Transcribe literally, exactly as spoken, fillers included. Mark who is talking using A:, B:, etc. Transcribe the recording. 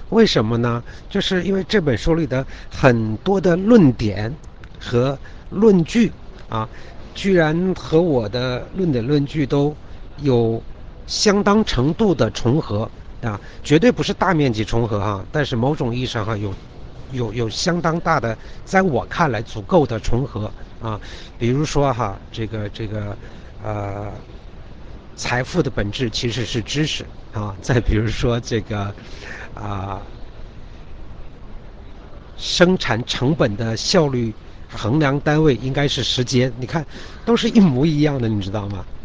A: 为什么呢？就是因为这本书里的很多的论点和论据啊，居然和我的论点论据都有相当程度的重合啊，绝对不是大面积重合哈，但是某种意义上哈有有有相当大的，在我看来足够的重合啊。比如说哈，这个这个呃，财富的本质其实是知识啊。再比如说这个啊，生产成本的效率衡量单位应该是时间，你看都是一模一样的，你知道吗？